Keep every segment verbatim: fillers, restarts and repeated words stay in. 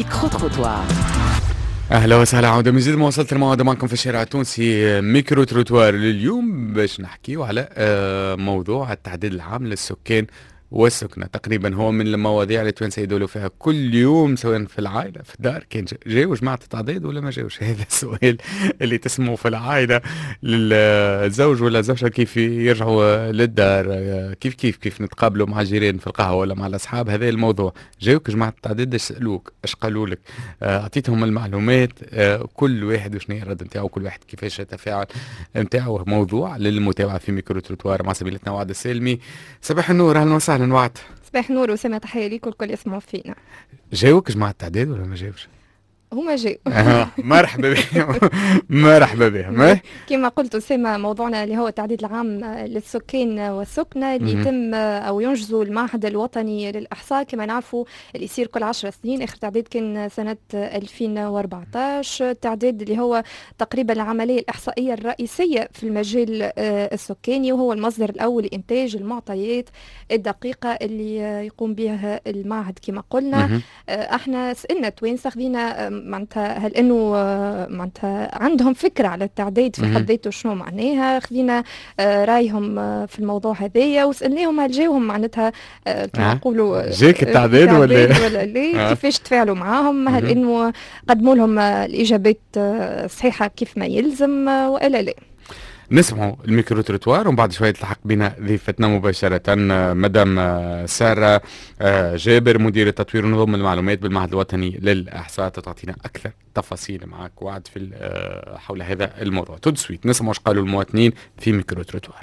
ميكرو-تروتوار. أهلا وسهلا، عودة من جديد. ما وصلت الموعد معكم في الشارع التونسي ميكرو تروتوار لليوم باش نحكيو على موضوع التعديل العام للسكان والسكنة. تقريبا هو من المواضيع اللي التوانسة يدولوا فيها كل يوم، سواء في العائلة في الدار كان جاو جماعة التعديد ولا ما جاوش. هذا السؤال اللي تسمعوا في العائلة للزوج ولا الزوجة كيف يرجعوا للدار، كيف كيف كيف نتقابلوا مع الجيران في القهوة ولا مع الأصحاب. هذا الموضوع. جاوك جماعة التعديد اش سألوك، اش قالوا لك، أعطيتهم المعلومات، كل واحد وشنو هي الرد نتاعو، كل واحد كيفاش يتفاعل نتاعو. موضوع للمتابعة في ميكرو تروتوار مع زميلتنا وعد السالمي. صباح النور، أهلا وسهلا وعد. صباح نور وسامة، تحية ليكم الكل يسمعوا فينا. جاوك جماعة التعداد ولا ما جاوش؟ هما جاو. آه مرحبا بهم. مرحبا بهم. كما قلت أسامة، موضوعنا اللي هو التعديد العام للسكان والسكنة اللي يتم أو ينجزوا المعهد الوطني للإحصاء. كما نعرفوا اللي يصير كل عشر سنين، آخر تعديد كان سنة ألفين وأربعطاش. التعديد اللي هو تقريبا العملية الإحصائية الرئيسية في المجال السكاني، وهو المصدر الأول لإنتاج المعطيات الدقيقة اللي يقوم بها المعهد. كما قلنا احنا سألنا توانسة، خذينا معناتها هل انه معناتها عندهم فكره على التعديد في حد ذاته شنو معناها، خذينا رايهم في الموضوع هذايا وسالناهم هل جاوهم معناتها كما نقولوا جاك التعديد ولا ولا لا، كيفاش تفاعلوا معاهم، هل انه قدموا لهم الاجابات صحيحه كيف ما يلزم والا لا. نسمعوا الميكرو تروتوار ومن بعد شويه تلحق بنا ضيفتنا مباشره مدام ساره جابر، مديره تطوير ونظم المعلومات بالمعهد الوطني للاحصاء، تعطينا اكثر تفاصيل معك وعد في حول هذا الموضوع. تدسويت نسمعوا ايش قالوا المواطنين في ميكرو تروتوار.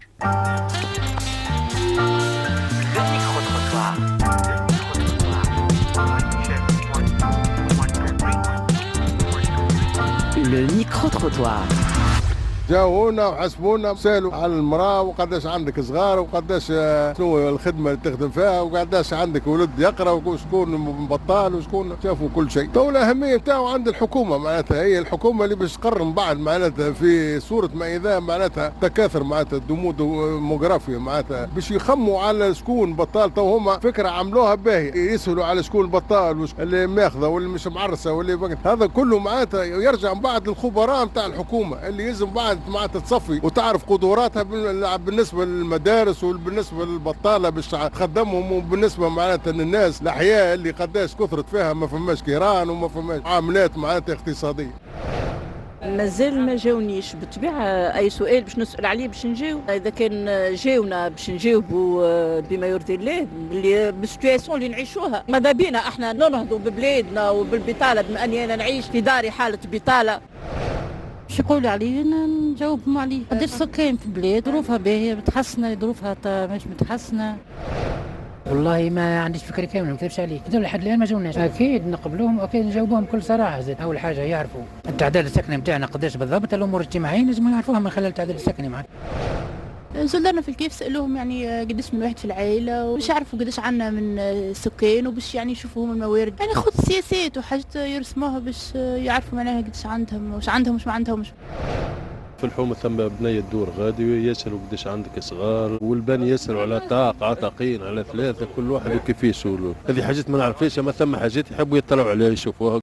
Le micro-trottoir. جاونا وحسبونا وسالوا على المراه وقداش عندك صغار وقداش شنو الخدمه اللي تخدم فيها وقداش عندك ولد يقرا وشكون بطال وشكون شافوا كل شيء. تو الاهميه نتاعو عند الحكومه، معناتها هي الحكومه اللي باش تقرر من بعد معناتها في صوره ما اذا معناتها تكاثر معناتها الدمو ديموغرافيا، معناتها باش يخموا على شكون بطال. تو هما فكره عملوها باهيه، يسهلوا على شكون البطال اللي ماخذه واللي مش معرسه واللي هذا كله معناتها يرجع من بعد للخبراء نتاع الحكومه اللي يلزم بعد معناتها تصفي وتعرف قدراتها بالنسبه للمدارس وبالنسبه للبطاله باش تخدمهم، وبالنسبه معناتها للناس الاحياء اللي قداش كثرت فيها ما فماش كيران وما فماش عاملات معناتها اقتصاديه. مازال ما جاونيش بالطبيعه اي سؤال باش نسال عليه باش نجاوب. اذا كان جاونا باش نجاوبوا بما يرضي الله اللي بالسيتواسيون اللي نعيشوها. ماذا بينا احنا ننهضوا ببلادنا وبالبطاله، بما اني انا نعيش في داري حاله بطاله. شو يقولوا عليه نجاوبهم عليه. قداش سكان في البلاد ظروفها باهيه متحسنه، ظروفها مش متحسنه. والله ما عنديش فكره كامله، ما نكذبش عليك. هذول لحد الان ما جاوناش. اكيد نقبلوهم واكيد نجاوبوهم بكل صراحه. زين اول حاجه يعرفوا التعداد السكني نتاعنا قداش بالضبط، الامور الاجتماعيه لازم يعرفوها من خلال التعداد السكني معنا. زلنا في الكيف سألوهم يعني قداش من واحد في العائله وباش يعرفوا قداش عنا من سكان وباش يعني يشوفوا هم الموارد، يعني خذ السياسات وحاجات يرسموها باش يعرفوا معناها قداش عندهم وش عندهم وش ما عندهمش. في الحومة ثم بنية دور غادي يسألوا قداش عندك صغار، والبني يسألوا على طاق عتاقين على ثلاثة، كل واحد وكيف يسولوا. هذه حاجات ما نعرفهاش، اما ثم حاجات يحبوا يطلعوا عليها يشوفوها.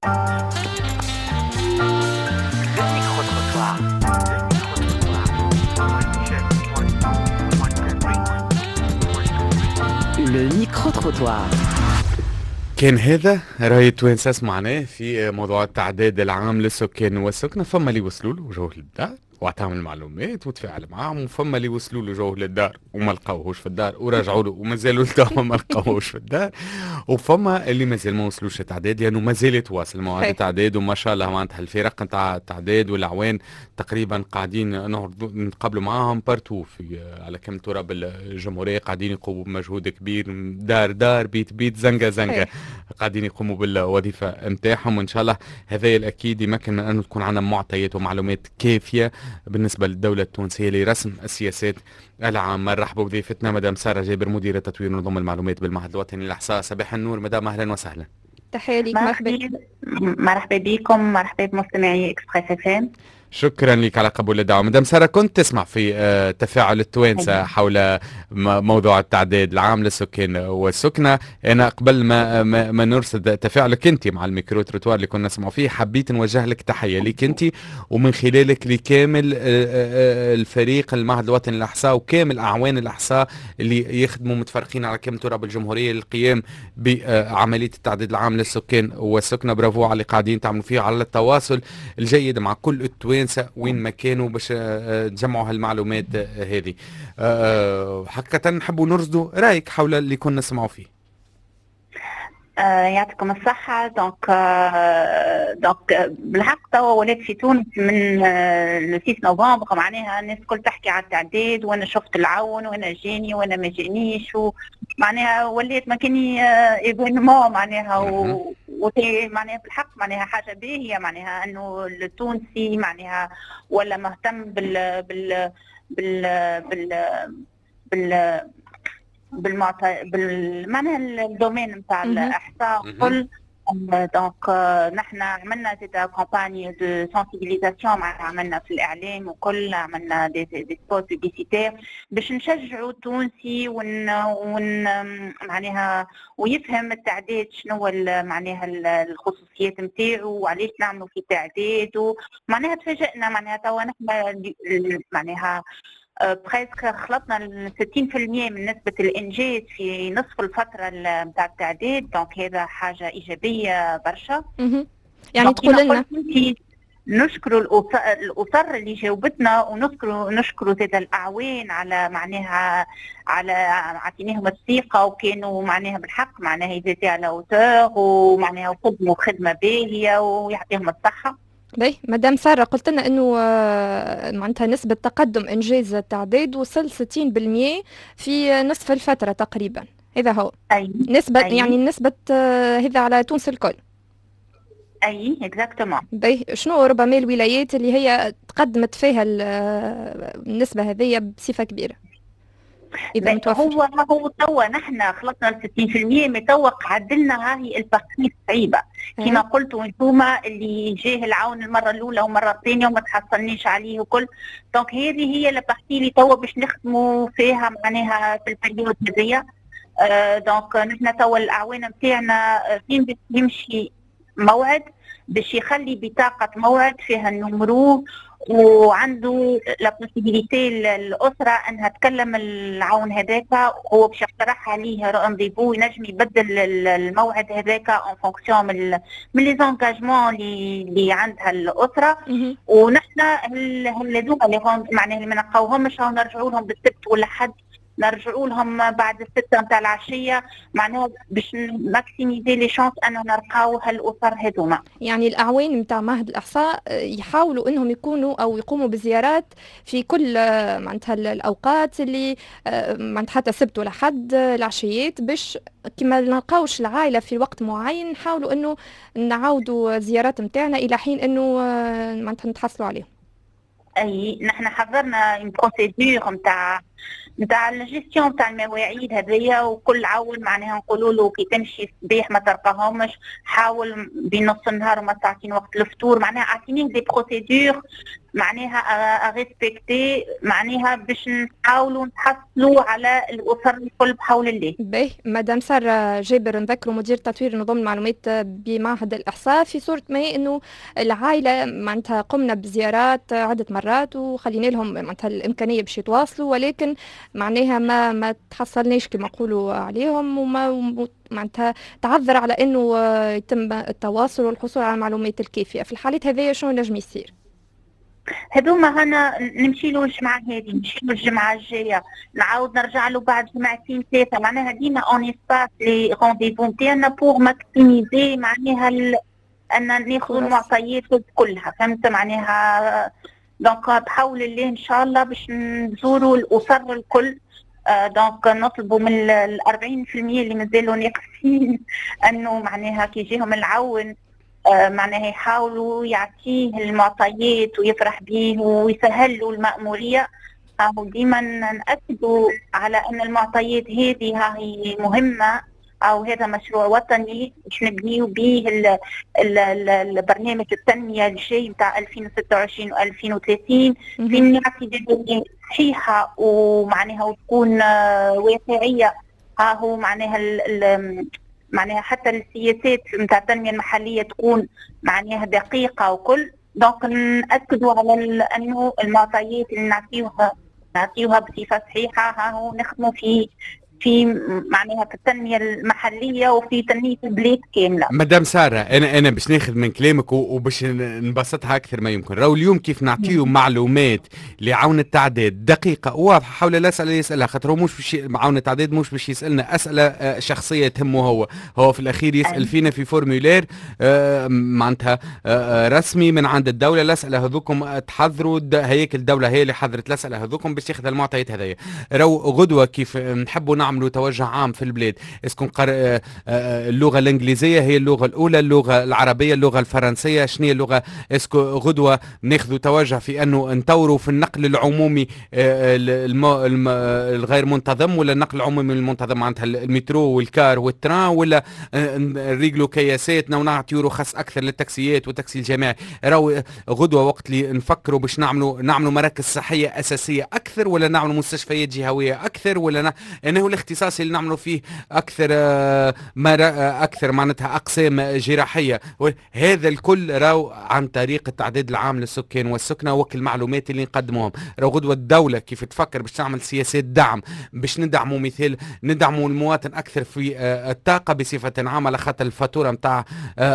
Le micro-trottoir. كان هذا راي توانسة سمعناه في موضوع التعداد العام للسكان والسكنة. فما اللي وصلوا له وجوه للدار وعطاهم المعلومات وتفاعل معاهم، وفما اللي وصلوا له جوه للدار وما لقاوهوش في الدار ورجعوا له ومازالوا لتوا ما لقاوهوش في الدار، وفما اللي مازال ما وصلوش التعداد لانه يعني مازال يتواصل مع التعداد. وما شاء الله معناتها الفرق نتاع التعداد والاعوان تقريبا قاعدين نتقابلوا معاهم بارتو في على كم تراب الجمهوريه، قاعدين يقوموا بمجهود كبير، دار دار بيت بيت زنقه زنقه، قاعدين يقوموا بالوظيفه نتاعهم. وان شاء الله هذا الاكيد يمكن من انه تكون عندنا معطيات ومعلومات كافيه بالنسبة للدولة التونسية لرسم السياسات العامة. مرحبا بضيفتنا مدام سارة جابر، مديرة تطوير ونظم المعلومات بالمعهد الوطني للإحصاء. صباح النور مدام، أهلا وسهلا. تحية ليك. مرحبا مرحبا بكم، مرحبا بمستمعي إكسبريس إف إم. شكرا لك على قبول الدعوة. مدام سارة، كنت تسمع في تفاعل التوانسة حول موضوع التعداد العام للسكان والسكنة. أنا قبل ما ما نرصد تفاعلك أنت مع الميكرو تروتوار اللي كنا نسمعوا فيه، حبيت نوجه لك تحية لك أنت ومن خلالك لكامل الفريق المعهد الوطني للإحصاء وكامل أعوان الإحصاء اللي يخدموا متفرقين على كامل تراب الجمهورية للقيام بعملية التعداد العام للسكان والسكنة. برافو على اللي قاعدين تعملوا فيه، على التواصل الجيد مع كل التوانسة وين ما كانوا باش تجمعوا هالمعلومات هذه. حقيقة نحبوا نرصدوا رايك حول اللي كنا نسمعوا فيه. آه يعطيكم الصحة. دونك آه دونك بالحق توا ولات في تونس من آه لو ستة نوفمبر معناها الناس الكل تحكي على التعداد، وانا شفت العون وانا جاني وانا ما جانيش، ومعناها ولات ما كاني ايفينمون معناها و معناها بالحق معناها حاجة باهية، معناها انه التونسي معناها ولا مهتم بال بال بال بال, بال بالمعطى بالمعنى الدومين نتاع الاحصاء كل. دونك نحن عملنا زيد كامباني دو سنسيبيليزاسيون، عملنا في الاعلام وكل، عملنا دي دي سبوت بوبليسيتير باش نشجعوا التونسي ون ون معناها ويفهم التعداد شنو معناها الخصوصيات نتاعو وعلاش نعملوا في تعداد. ومعناها تفاجئنا معناها توا نحن معناها بريسك خلطنا ستين بالمئة من نسبة الإنجاز في نصف الفترة نتاع التعداد. دونك هذا حاجة إيجابية برشا. يعني تقول لنا نشكروا الأسر اللي جاوبتنا، ونشكروا نشكروا زاد الأعوان على معناها على عطيناهم الثقة وكانوا معناها بالحق معناها يزيدوا على أوتور ومعناها وخدموا خدمة باهية ويعطيهم الصحة. باهي مدام سارة، قلت لنا انه معناتها نسبة تقدم انجاز التعداد وصل ستين بالمئة في نصف الفترة تقريبا، هذا هو. أي. نسبة أي. يعني نسبة هذا على تونس الكل. اي اكزاكتومون. باهي شنو ربما الولايات اللي هي تقدمت فيها النسبة هذه بصفة كبيرة؟ إذا متوفر. هو هو توا نحن خلصنا ال ستين بالمئة، متوقع عدلنا هاي البارتي صعيبه كما قلتوا انتوما اللي جاه العون المره الاولى والمره الثانيه وما تحصلنيش عليه وكل. دونك هذه هي البارتي اللي توا باش نخدموا فيها معناها في البريود هذيا. آه دونك نحن توا الاعوان نتاعنا فين باش يمشي موعد باش يخلي بطاقه موعد فيها النمرو وعنده لا بوسيبيليتي الاسره انها تكلم العون هذاك، هو باش يقترح عليه رونديفو ينجم يبدل الموعد هذاك اون فونكسيون من من لي زونجاجمون اللي اللي عندها الاسره. ونحن هذوما اللي معناها اللي ما نلقاوهمش نرجعوا لهم بالسبت ولا حد، نرجعوا لهم بعد الستة نتاع العشية معناها باش ماكسيميزي لي شانس انه نلقاو هالاسر هذوما. يعني الاعوان نتاع معهد الاحصاء يحاولوا انهم يكونوا او يقوموا بزيارات في كل معناتها الاوقات اللي معناتها حتى سبت ولا حد العشيات، باش كما نلقاوش العائله في وقت معين نحاولوا انه نعاودوا زيارات نتاعنا الى حين انه معناتها نتحصلوا عليهم. اي نحن حضرنا اون بروسيدور نتاع نتاع الجيستيون نتاع المواعيد هذيا، وكل عون معناها نقولوا له كي تمشي الصباح ما تلقاهمش حاول بين نص النهار وما تعطيني وقت الفطور، معناها اعطيني دي بروسيدور معناها ريسبكتي معناها باش نحاولوا نحصلوا على الاسر الكل بحول الله. باهي مدام سارة جابر، نذكروا مدير تطوير نظام المعلومات بمعهد الاحصاء في صوره ما انه العائله معناتها قمنا بزيارات عده مرات وخلينا لهم معناتها الامكانيه باش يتواصلوا، ولكن معناها ما ما تحصلناش كما نقولوا عليهم، وما معناتها تعذر على انه يتم التواصل والحصول على المعلومات الكافيه. في الحالات هذه شنو نجم يصير؟ هذوما هنا نمشي له الجمعه هذه، نمشي له الجمعه الجايه، نعاود نرجع له بعد جمعتين ثلاثه، معناها ديما اون اسباس لي رونديفو نتاعنا بور ماكسيميزي معناها ال... ان ناخذ المعطيات كلها، فهمت معناها. دونك بحول الله ان شاء الله باش نزوروا الاسر الكل. آه دونك نطلبوا من ال أربعين بالمئة اللي مازالوا ناقصين انه معناها كي يجيهم العون آه معناها يحاولوا يعطيه المعطيات ويفرح به ويسهل له المأمورية. آه ديما نأكدوا على ان المعطيات هذه هي مهمة أو هذا مشروع وطني باش نبنيو به البرنامج التنمية الجاي نتاع ألفين وستة وعشرين و ألفين وثلاثين في نعطي ديدي صحيحة ومعناها وتكون واقعية. ها هو معناها معناها حتى السياسات نتاع التنمية المحلية تكون معناها دقيقة وكل. دونك نأكدوا على أنه المعطيات اللي نعطيوها نعطيوها بصفة صحيحة. ها هو نخدموا في في معناها في التنميه المحليه وفي تنميه البلاد كامله. مدام ساره انا انا باش ناخذ من كلامك وباش نبسطها اكثر ما يمكن. راهو اليوم كيف نعطيو معلومات لعون التعداد دقيقه واضحه حول الاسئله اللي يسالها، خاطر مش باش معون التعداد مش باش يسالنا اسئله شخصيه تهمه هو هو في الاخير يسال فينا في فورمولير معناتها رسمي من عند الدوله. الاسئله هذوكم تحضروا هياكل الدوله هي اللي حضرت الاسئله هذوكم باش تاخذ المعطيات هذيا. راهو غدوه كيف نحبوا نعملوا توجه عام في البلاد، اسكن قر... اللغه الانجليزيه هي اللغه الاولى، اللغه العربيه، اللغه الفرنسيه، شنو هي اللغه؟ اسكو غدوه ناخذوا توجه في انه نطوروا في النقل العمومي الم... الم... الغير منتظم، ولا النقل العمومي المنتظم معناتها المترو والكار والتران، ولا نريقلوا كياساتنا ونعطيو رخص اكثر للتاكسيات والتاكسي الجماعي. راهو غدوه وقت اللي نفكروا باش نعملوا نعملوا مراكز صحيه اساسيه اكثر، ولا نعملوا مستشفيات جهويه اكثر، ولا ن... انه الاختصاص اللي نعملوا فيه اكثر اكثر معناتها اقسام جراحيه. هذا الكل راهو عن طريق التعداد العام للسكان والسكنه وكل المعلومات اللي نقدموهم. راهو غدوه الدوله كيف تفكر باش تعمل سياسات دعم باش ندعموا مثال ندعموا المواطن اكثر في الطاقه بصفه عامه، على خاطر الفاتوره نتاع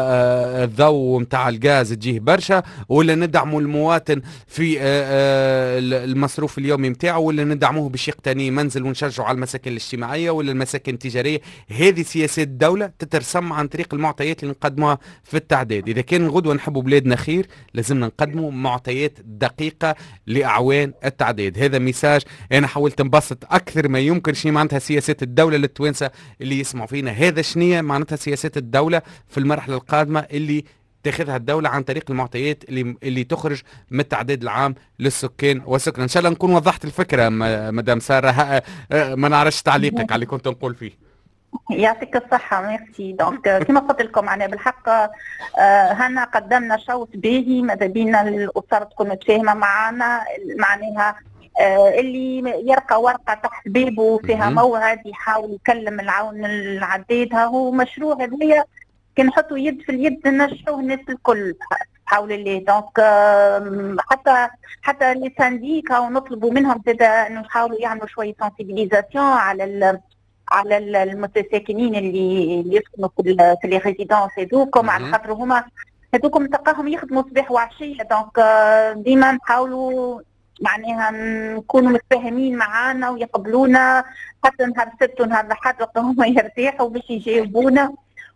الضوء نتاع الغاز تجيه برشا، ولا ندعموا المواطن في المصروف اليومي نتاعو، ولا ندعموه باش يقتني منزل ونشجعوا على المساكن الاجتماعيه ولا المساكن التجاريه. هذه سياسات الدوله تترسم عن طريق المعطيات اللي نقدموها في التعداد. اذا كان غدوه نحبوا بلادنا خير لازمنا نقدموا معطيات دقيقه لاعوان التعداد. هذا ميساج انا حاولت نبسط اكثر ما يمكن شنو معناتها سياسات الدوله للتوانسه اللي يسمعوا فينا. هذا شنو معناتها سياسات الدوله في المرحله القادمه اللي تاخذها الدولة عن طريق المعطيات اللي اللي تخرج من التعداد العام للسكان والسكنة. ان شاء الله نكون وضحت الفكرة مدام سارة. ما نعرفش تعليقك على اللي كنت نقول فيه. يعطيك الصحة ميرسي. دونك كما قلت لكم أنا بالحق هنا قدمنا شوط باهي، ماذا بينا الأسرة تكون متفاهمة معنا معناها اللي يرقى ورقة تحت بابه فيها موعد يحاول يكلم العون العداد. هو مشروع هذايا كي نحطوا يد في اليد ننجحوه الناس الكل حول الله. دونك حتى حتى لي سانديكا ونطلبوا منهم زاد انه يحاولوا يعملوا شويه سنسيبيليزاسيون على ال على المتساكنين اللي اللي يسكنوا في في لي ريزيدونس هذوكم، على خاطر هما هذوكم تلقاهم يخدموا صباح وعشيه. دونك ديما نحاولوا معناها نكونوا متفاهمين معانا ويقبلونا حتى نهار السبت ونهار الاحد وقت هما يرتاحوا باش يجاوبونا.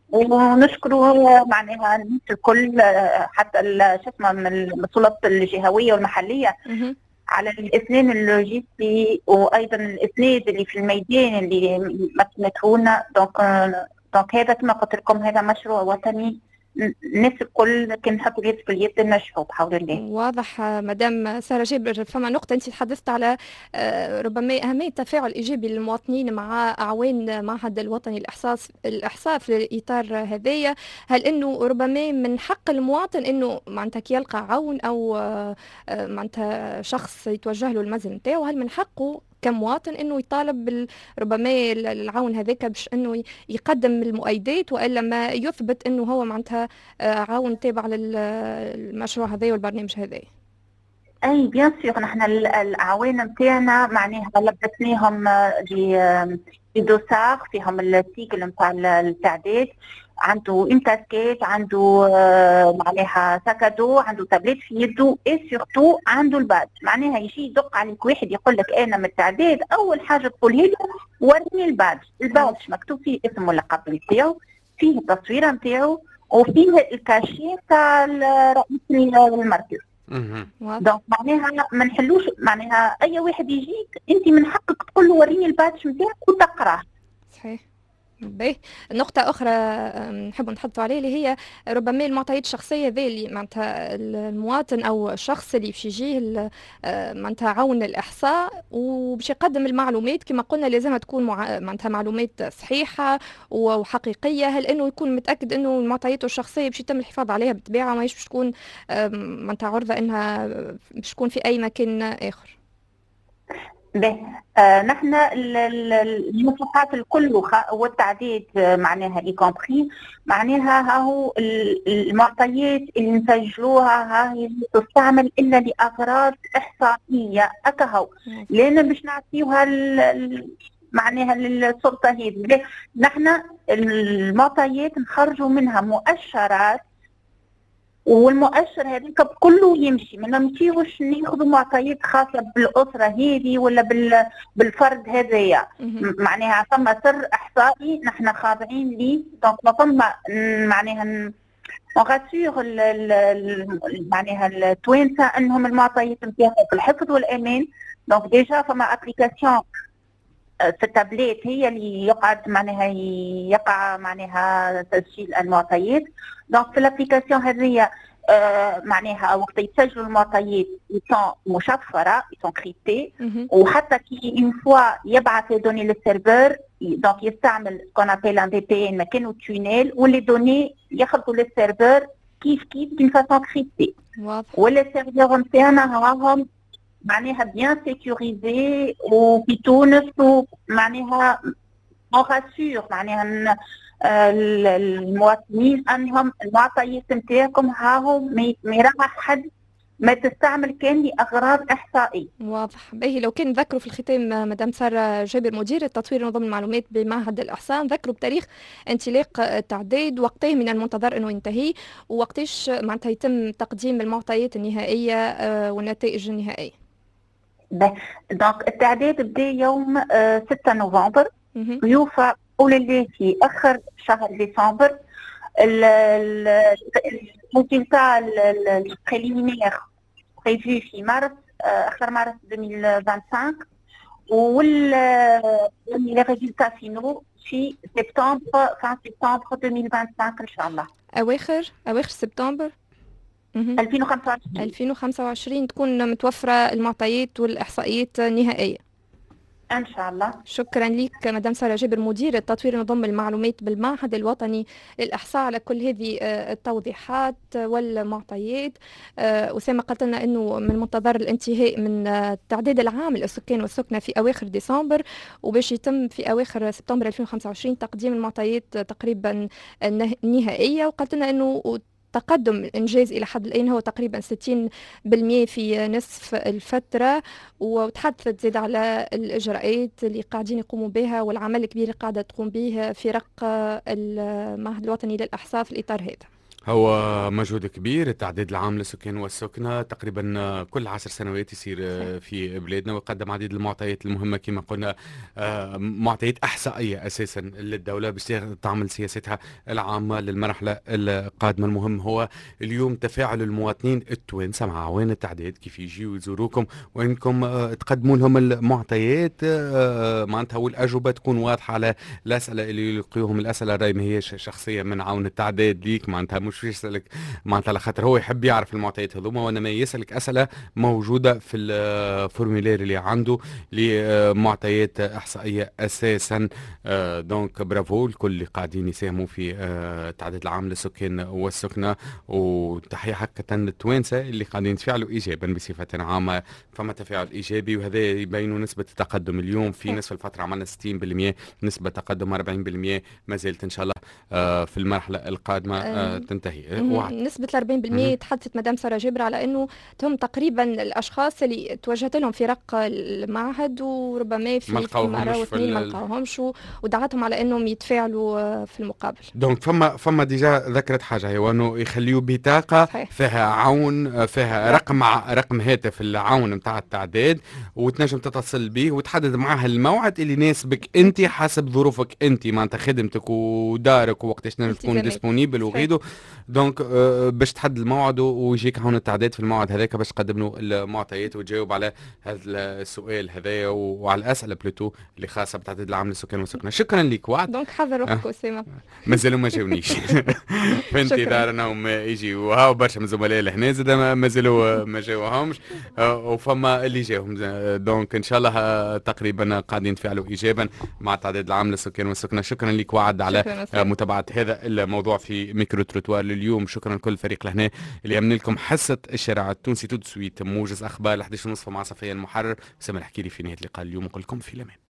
ونشكروا معناها الناس الكل حتى شو اسمه من المسؤولات الجهويه والمحليه على الاسنان اللوجستي وايضا الاسناد اللي في الميدان اللي مكنتونا. دونك دونك هذا كما قلت لكم هذا مشروع وطني الناس الكل كي نحطوا اليد في اليد ننجحوا بحول الله. واضح مدام ساره جابر. فما نقطه انت تحدثت على ربما اهميه التفاعل الايجابي للمواطنين مع اعوان معهد الوطني الاحصاء الاحصاء في الاطار هذايا. هل انه ربما من حق المواطن انه معناتها كي يلقى عون او معناتها شخص يتوجه له المنزل نتاعو، هل من حقه كمواطن انه يطالب ربما العون هذاك باش انه يقدم المؤيدات، والا ما يثبت انه هو معناتها عون تابع للمشروع هذا والبرنامج هذا؟ اي بيان سور نحن الاعوان نتاعنا معناها لبسناهم لدوسار فيهم السيكل نتاع التعداد، عنده امتاسكات، عنده معناها ساكادو، عنده تابلت في يده، اي سورتو عنده الباد. معناها يجي يدق عليك واحد يقول لك انا من التعداد، اول حاجه تقولها له وريني الباد. الباد مكتوب فيه اسمه واللقب نتاعو، فيه التصويره نتاعو، وفيه الكاشي تاع رئيس المركز. دونك معناها ما نحلوش معناها اي واحد يجيك انت من حقك تقول له وريني البادج نتاعك وتقراه. صحيح. باهي. نقطة أخرى نحب نحطوا عليه اللي هي ربما المعطيات الشخصية ذي اللي معناتها المواطن أو الشخص اللي باش يجيه معناتها عون الإحصاء وباش يقدم المعلومات كما قلنا لازمها تكون مع... معناتها معلومات صحيحة وحقيقية. هل إنه يكون متأكد إنه معطياته الشخصية باش يتم الحفاظ عليها بالطبيعة، ماهيش باش تكون معناتها عرضة إنها باش تكون في أي مكان آخر. به آه نحن المصطلحات الكل والتعديد معناها اي معناها ها هو المعطيات اللي نسجلوها ها هي تستعمل الا لاغراض احصائيه اكهو، لان باش نعطيوها معناها للسلطه هذه. نحن المعطيات نخرجوا منها مؤشرات، والمؤشر هذاك كله يمشي، ما نمشيوش ناخذوا معطيات خاصه بالاسره هذه ولا بال بالفرد هذايا. معناها ثم سر احصائي نحن خاضعين ليه، دونك ما ثم معناها نغاسيغ معناها التوانسه انهم المعطيات نتاعهم في الحفظ والامان. دونك ديجا فما ابليكاسيون في التابلت هي اللي يقعد معناها يقع معناها تسجيل المعطيات. دونك في الابليكاسيون هذه آه معناها وقت يسجلوا المعطيات يكون مشفره يكون كريبتي، وحتى كي اون فوا يبعث لي دوني للسيرفر دونك يستعمل كون ابيل ان في بي ان مكانه تونيل، واللي دوني يخرجوا للسيرفر كيف كيف دون فاسون كريبتي. ولا السيرفر نتاعنا هاهم معناها بيان سيكوريزي وفي تونس، ومعناها اون راسور معناها المواطنين انهم المعطيات نتاعكم هاهم ما يراها حد ما تستعمل كان لاغراض احصائيه. واضح. باهي لو كان نذكروا في الختام مدام ساره جابر مدير تطوير نظم المعلومات بمعهد الاحصاء، نذكروا بتاريخ انطلاق التعداد، وقتاه من المنتظر انه ينتهي، ووقتاش معناتها يتم تقديم المعطيات النهائيه والنتائج النهائيه. دونك التعداد بدا يوم ستة نوفمبر ويوفى قول الله في اخر شهر ديسمبر. الريزلتا البريليمير بريفو في مارس اخر مارس ألفين وخمسة وعشرين، وال لي ريزلتا فينو في سبتمبر fin سبتمبر ألفين وخمسة وعشرين ان شاء الله. اواخر اواخر سبتمبر ألفين وخمسة وعشرين ألفين وخمسة وعشرين تكون متوفرة المعطيات والإحصائيات النهائية إن شاء الله. شكرا لك مدام سارة جابر مدير تطوير نظم المعلومات بالمعهد الوطني للإحصاء على كل هذه التوضيحات والمعطيات. أسامة قالت لنا أنه من منتظر الانتهاء من التعداد العام للسكان والسكنة في أواخر ديسمبر، وباش يتم في أواخر سبتمبر ألفين وخمسة وعشرين تقديم المعطيات تقريبا النهائية. وقالت لنا أنه تقدم الإنجاز إلى حد الآن هو تقريبا ستين بالمئة في نصف الفترة، وتحدثت زيد على الإجراءات اللي قاعدين يقوموا بها والعمل الكبير اللي قاعدة تقوم به فرق المعهد الوطني للإحصاء في الإطار هذا. هو مجهود كبير التعداد العام للسكان والسكنة، تقريبا كل عشر سنوات يصير في بلادنا، ويقدم عديد المعطيات المهمة كما قلنا، معطيات إحصائية أساسا للدولة باش تعمل سياستها العامة للمرحلة القادمة. المهم هو اليوم تفاعل المواطنين التوانسة مع عوان التعداد، كيف يجيوا يزوروكم وإنكم تقدموا لهم المعطيات معناتها، والأجوبة تكون واضحة على الأسئلة اللي يلقيوهم. الأسئلة راي ما هيش شخصية من عون التعداد ليك، معناتها مش مش يسألك معناتها على خاطر هو يحب يعرف المعطيات هذوما، وانما يسألك أسئلة موجودة في الفورمولير اللي عنده لمعطيات إحصائية أساسا. دونك برافو الكل اللي قاعدين يساهموا في التعداد العام للسكان والسكنة، وتحية حقا للتوانسة اللي قاعدين يتفاعلوا إيجابا بصفة عامة. فما تفاعل إيجابي، وهذا يبين نسبة التقدم. اليوم في نصف الفترة عملنا ستين بالمئة، نسبة تقدم أربعين بالمئة، ما زالت إن شاء الله في المرحلة القادمة تنتهي. نسبة أربعين بالمئة تحدثت مدام سارة جابر على أنه هم تقريبا الأشخاص اللي توجهت لهم في رق المعهد وربما في مرة واثنين ما لقاوهمش، ودعتهم على أنهم يتفاعلوا في المقابل. دونك فما فما ديجا ذكرت حاجة، هو أنه يخليوا بطاقة صحيح. فيها عون، فيها رقم رقم هاتف العون نتاع التعداد، وتنجم تتصل به وتحدد معها الموعد اللي يناسبك أنت حسب ظروفك أنت، معناتها خدمتك ودارك ووقتاش تنجم تكون ديسبونيبل وغيره. دونك آه باش تحدد الموعد ويجيك هون التعداد في الموعد هذاك باش تقدم له المعطيات وتجاوب على هذا السؤال هذايا وعلى الاسئله بلوتو اللي خاصه بتعداد العام للسكان والسكنه. شكرا لك وعد. دونك حذر روحك اسامه. مازالوا ما جاونيش في انتظارنا وما يجي وهاو برشا من زملاء لهنا زاد مازالوا ما جاوهمش وفما اللي جاهم. دونك ان شاء الله تقريبا قاعدين نتفاعلوا ايجابا مع التعداد العام للسكان والسكنه. شكرا لك وعد على متابعه هذا الموضوع في ميكرو تروتوار لليوم. شكرا لكل الفريق لهنا اللي عمل لكم حصه الشارع التونسي تو سويت موجز اخبار احد عشر ونصف مع صفيه المحرر. سامر الحكيري في نهايه اللقاء اليوم نقول لكم في الامان.